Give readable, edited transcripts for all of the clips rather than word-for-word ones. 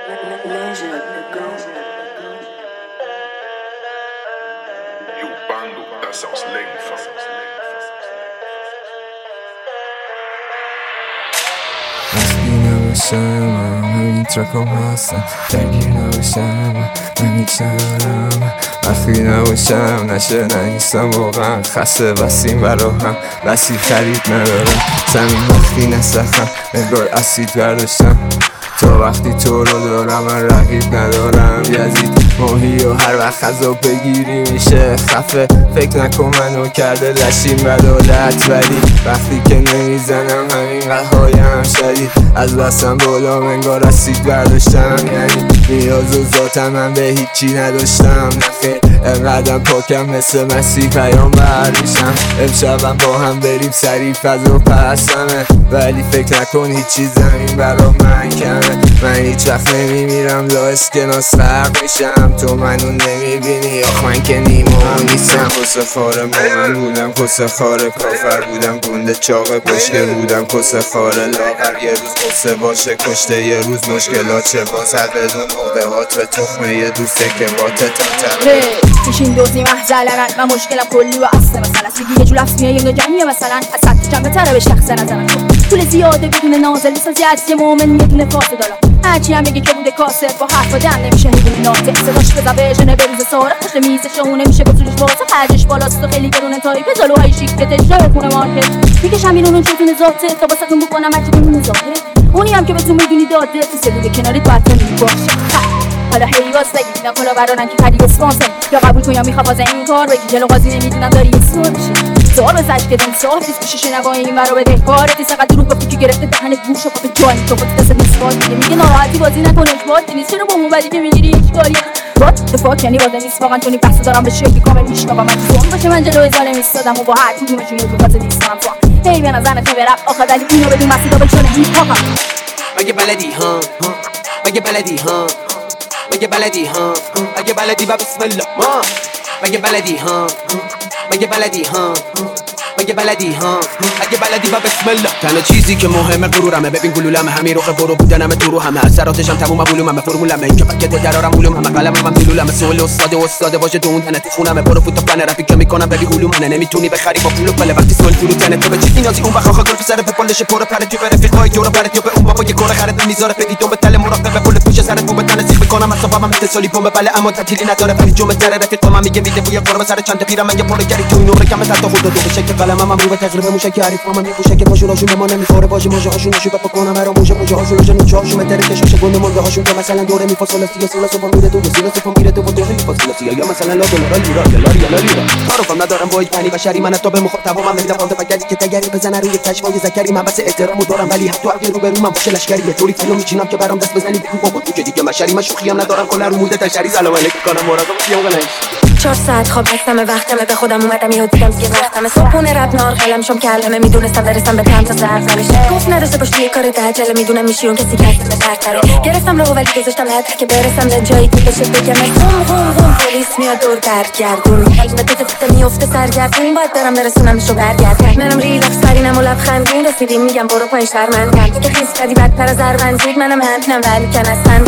من همین ترکم هستم درگیر نباشم من هیچ ندارم وقتی نباشم نشه نیستم واقعا خسته بسیم برا هم بسی خرید ندارم زمین وقتی نسخم انگار اسید برداشتم تا وقتی تو رو دارم من رقیب ندارم یزید ماهی و هر وقت غذا بگیری میشه خفه فکر نکن منو کرده لشیم بدالت ولی وقتی که نمیزنم همین قهایم شدید از بستم بالا انگار اسید برداشتم یعنی نیاز و ذاتم من به هیچی نداشتم نخیر انقدرم پاکم مثل مسیح پیامبر میشم امشبم با هم بریم سریع فضا پسمه ولی فکر نکن هیچی زمین برا من کمه من هیچ وقت نمیمیرم لا اسکناس فرق میشم تو منو نمیبینی آخ من که نیمو نیستم کسه خاره من بودم کسه خاره کافر بودم گنده چاقه پشکه بودم کسه خاره لاغر یه روز قصه باشه کشته یه روز مشکلات چه بازد بدون موقعات به تخمه یه دوسته که با تتاتم میشین دوزی محزلن من مشکلم کلی و اصله مثلا سیگی یه جو لفظ میای یه جنگه مثلا از حد جنبه تره به شخص نظرم طول زیاده بدون نازل بسازی از یه مومن یه دونه فاسه دارم هرچی هم بگه که بوده کاسه با حرف و دم نمیشه هیدونی ناته صداش بزبه جنه بروز ساره پشت میزش اون نمیشه بطولش واسه خرجش بالاست و خیلی گرونه تایپ زلوهای شیکتش جای خونه مارکت میکشم بیرون اون چتون ذاته تا باستون بکنم هرچی کنون ظاهره اونی هم که بهتون میدونی داده تو سه بوده کنارت باید کنی باشه حالا هی واسه گینا کلا برانن که خرید اسپانسر یا قبول کن یا میخواد واسه این کار بگی جلو قاضی نمیدونم داری اسم بشی سوال واسش که دم صاحب نیست پیشش نگاه این برا بده کارت سقط دروغ گفتی که گرفته دهنت گوش و به جای تو خودت دست مسواک میگه ناراحتی بازی نکنه اجباری نیست چرا با اون بدی که میگیری هیچ کاری وات دفاع یعنی واسه نیست واقعا تو بحث دارم به شکلی کامل میشنوام من زون باشه من جلوی ظالم ایستادم و با هر کدومشون یه واسه نیستم تو هی به نظر برم آخه ولی اینو بدون مسئله به چون هیپ هاپ مگه بلدی ها مگه بلدی ها مگه بلدی ها مگه بلدی و بسم الله ما مگه بلدی ها مگه بلدی ها مگه بلدی ها مگه بلدی و بسم الله تنها چیزی که مهمه غرورمه ببین گلولمه همین روخ برو بودنمه تو رو همه اثراتشم تموم معلوممه فرمولمه این که پکت درارم علوممه قلمم دلولمه سوال استاد باشه تو اون تنت خونمه برو فوت پلن رفیق میکنم ببین علومنه نمیتونی بخری با پول و پله وقتی سوال فرو تنت تو به چی نیازی اون وقت آخه سر به پلش پر پرت تو رفیقای یورو پرت یا به اون بابا یه کار خرید میذاره فدی تو به تله مراقبه پول پوش سرت تو به تنه سیخ میکنم اصلا من اتصالی پمپ بله اما تعطیلی نداره ولی جمعه در رفیق من میگه میده بوی قرب سر چند پیرم من یه پرگری تو نور کم تا خود تو به شکل قلمم رو به تقریبا موشه که عریف من میگوشه که ماشوناشون به ما نمیخوره باشه موجه هاشون نشو بکنم برا موجه هاشون روزه نوچه هاشون متر کشاش گنده مونده هاشون که مثلا دوره میفاصله سی سوم میره تو سیلا سوم میره تو دوره میفاصله سی یا مثلا لا دلار لیرا تعارفم ندارم با پنی بشری من تا به مخاطب من میدم خالد فقط که تگری بزنه روی کشفای ذکری من بس احترامو دارم ولی حتی اگه رو برو من باشه لشکری یه طوری فیلم میچینم که برام دست بزنی بگو بابا تو که دیگه مشری من شوخی هم ندارم کلا رو موده تشری سلام علیکم کنم مراقب پیام 4 ساعت خواب هستم وقتمه به خودم اومدم یهو دیدم دیگه وقتمه صبحونه رپ نار قلم شم کلمه میدونستم برسم به تام تا ظرف نمیشه گفت نداشته باش توی کار تعجله میدونم میشی اون کسی که هست برتره گرفتم راهو ولی گذاشتم هدف که برسم به جایی که بشه بگم قوم پلیس میاد دور برگردون قلب تو میفته سرگردون باید برم برسونمشو برگرد منم ریلکس فرینم و لبخندون رسیدیم میگم برو پایین شرمنده که خیس کردی بدتر از اروند زود منم همینم ولی کن اصلا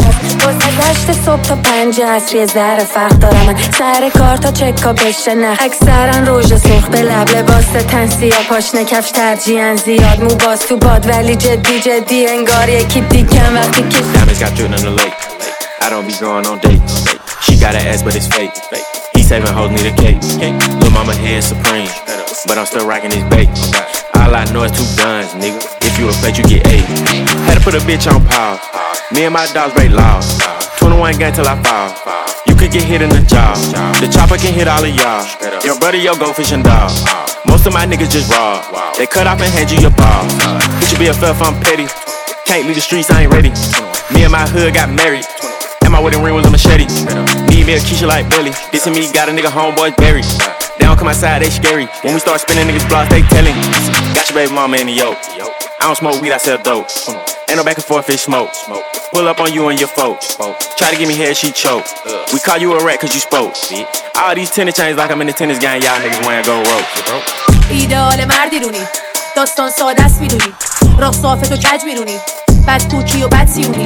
واسه 8 صبح تا 5 عصر ذره فرق دارم من سر کار تا چکا بشه نه اکثرا روژ سرخ به لب لباس تن سیاه پاشنه کفش ترجیحاً زیاد مو باز تو باد ولی جدی انگار یکی دیگه وقتی که Diamonds got driven in the lake I don't be going on dates She got an ass but it's fake He saving hoes need a cake Lil' mama head supreme But I'm still rocking these bakes All I know is 2 guns, nigga If you a fake, you get 8 Had to put a bitch on pause Me and my dogs break laws 21 gang till I fall You could get hit in the jaw The chopper can hit all of y'all Your brother, your goldfish and dog Most of my niggas just raw They cut off and hand you your ball Bitch, you be a fluff, I'm petty Can't leave the streets, I ain't ready Me and my hood got married And my wedding ring was a machete Need me a Keisha like Belly Dissing me, got a nigga homeboys buried They don't come outside, they scary When we start spinning niggas blocks, they telling Got your baby mama in the yoke I don't smoke weed, I sell dope Ain't no back and forth, fish smoke Pull up on you and your folks Try to give me head, she choke We call you a rat cause you spoke All these tennis chains like I'm in the tennis game Y'all niggas wearing gold ropes ایدئال مردی رونی داستان ساده است میدونی راه صافت و کج میرونی بد کوکی و بد سیونی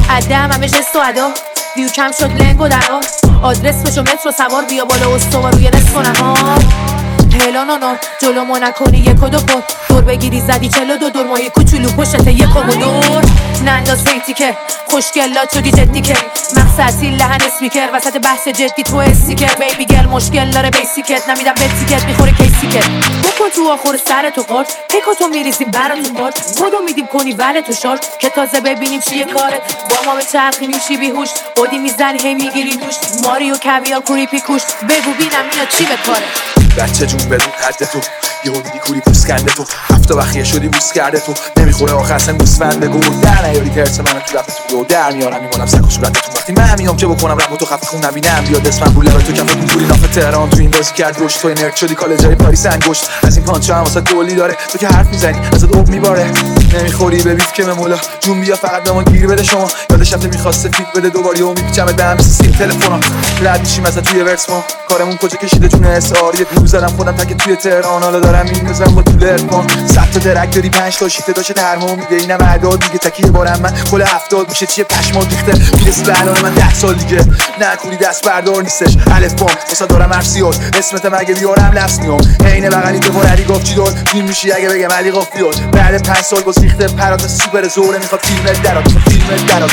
عدم همه جست و ادا ویو کم شد لنگ و درا آدرس بشو مترو سوار بیا بالا استوا روی نصف نما هلا نانا جلومو نکنی یک و دو پد دور بگیری زدی 42 دور ماهی کوچولو پشت یک و دور ننداز بیتی که خوشگلات شدی جدی که مقصدی لحن اسمیکر وسط بحث جدی تو استیکر بیبی گل مشکل داره بیسیکت نمیدم بتیکت میخوره کیسیکت بکن تو آخور سر تو قرد پیکا تو میریزیم براتون برد خودو میدیم کنی وله تو شارد که تازه ببینیم چیه کارت با ما به چرخی میشی بیهوش بودی میزنی هی میگیری دوش ماریو کویار کوریپی کوش بگو بینم اینا چی به کاره بچه جون بدون حد تو یهو دیدی کوری پوست کنده تو هفته بخیه شدی بوست کرده تو نمیخوره آخر اصلا گوسفند بگو در نیاری ترس منو تو رفت تو رو در میارم میمونم سک و صورتتون وقتی من میام چه بکنم رفت تو خفه خون نبینم بیاد اسمم رو لبه تو کف کنکوری ناف تهران تو این بازی کرد روش تو نرد شدی کالجای پاریس انگشت از این پانچا هم واسه گلی داره تو که حرف میزنی ازت اوب میباره نمیخوری به بیف که مولا جون بیا فقط به ما گیر بده شما یادش رفته میخواسته فیت بده دوباره و میپیچمت به هم سیم تلفنم رد میشیم ازت توی ورس ما کارمون کجا کشیده جون اسعار یه گروه زدم خودم تک توی تهران حالا دارم میندازم با طول ارفان 100 تا درک داری 5 تا شیفته داشته ترمو میده اینم اعداد دیگه تکیه بارم من کل 70 میشه چیه پشمات ریخته میرسی به الان من 10 سال دیگه نکنی دست بردار نیستش الف بام واسه دارم ارسیات اسمت مگه بیارم لفظ میام عین بغلی تو بار علی گفت چی دار فیلم میشی اگه بگم علی گفت بیاد بعد 5 سال باز ریخته پرات سوپر زوره میخواد فیلم درات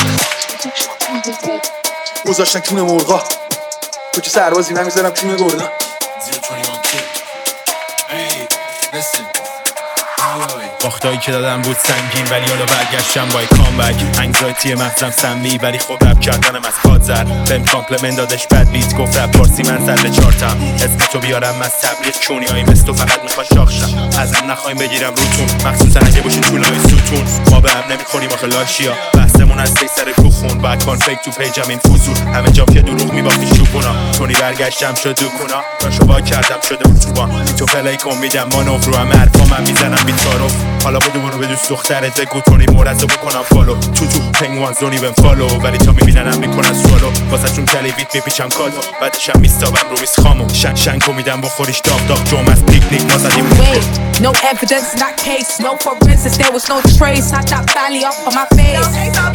گذاشتن کون مرغا تو که سربازی من میذارم کون گردا باختایی که دادم بود سنگین ولی حالا برگشتم با کامبک انگزایتی مغزم سمی ولی خب رپ کردنم از پاد زد بهم کامپلمنت دادش بد بیت گفت رپ پارسی من سر چارتم اسم تو بیارم از تبلیغ چونی هایی مثل تو فقط میخوان شاخشم ازم نخوایم بگیرم روتون مخصوصا اگه باشین طولای ستون ما به هم نمیخوریم آخه لاشیا بحثمون از سی سر کوخون بعد کان فیک تو پیجم این فوزور همه جا که دروغ میبافی شوپونا تونی برگشتم شد دوکونا راشو وا کردم شده اتوبان تو پلی کن میدم مانور رو همه حرفا من میزنم بیت تعارف حالا برو به دوست دخترت بگو تونی مورزو بکنم فالو تو پنگوان زونی بهم فالو ولی تا میبیننم میکنن سوالو واسه چون کلیویت میپیچم کالو بعدشم میستابم رو میز خامو شنکو میدم بخوریش داغ جوم از پیکنیک ما زدیم No evidence in that case, no forensics, there was no trace. Had that valley up on my face.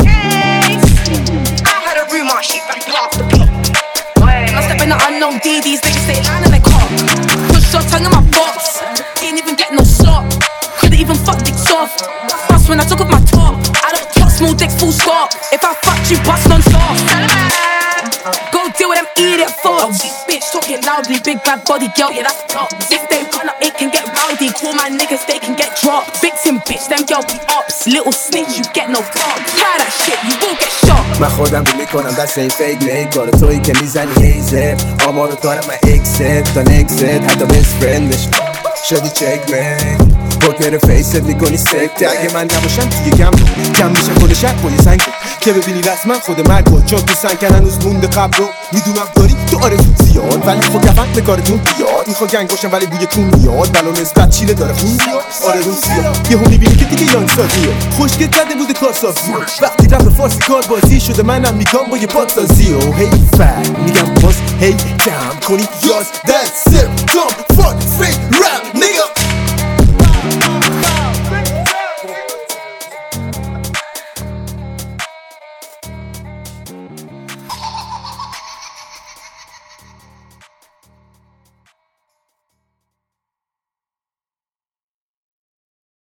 I had a rumor, she back off the block. I step in the unknown D, these niggas stay lying in their car. Push your tongue in my box, didn't even get no slot. Couldn't even fuck dicks off. Bust when I took off my top. I don't talk small dicks full stop. If I fucked you, bust non-stop. Go deal with them idiot thoughts. This bitch talking loudly, big bad body girl, yeah that's top. If they run up, it can get rowdy. Call my niggas, they can get dropped. Victim bitch, them girl be ups. Little snitch, you get no talk. Try that shit, you will get shot. من خودم رو میکنم دست این فیک نیک کار تویی که میزنی هیزه آمارو دارم من اکست تا نکست حتی بست فرندش شدی چک من پوکر فیست میکنی سکته اگه من نباشم دیگه کم میشه کل شک با یه سنگ که ببینی رسما خود مرگ کن چون تو سنگن هنوز مونده قبل رو میدونم داری تو آرزو زیاد ولی خب کفن به کارتون بیاد میخوا گنگ باشم ولی بویتون میاد بلا نسبت چیله داره خون میاد آرزو زیاد یهو میبینی که دیگه یان سازیه خوشگل کرده بوده کارسازی وقتی رپ فارسی کار بازی شده منم میگم با یه پادسازی و هی فر میگم باز هی دم کنی یاز that's it don't fuck fake rap nigga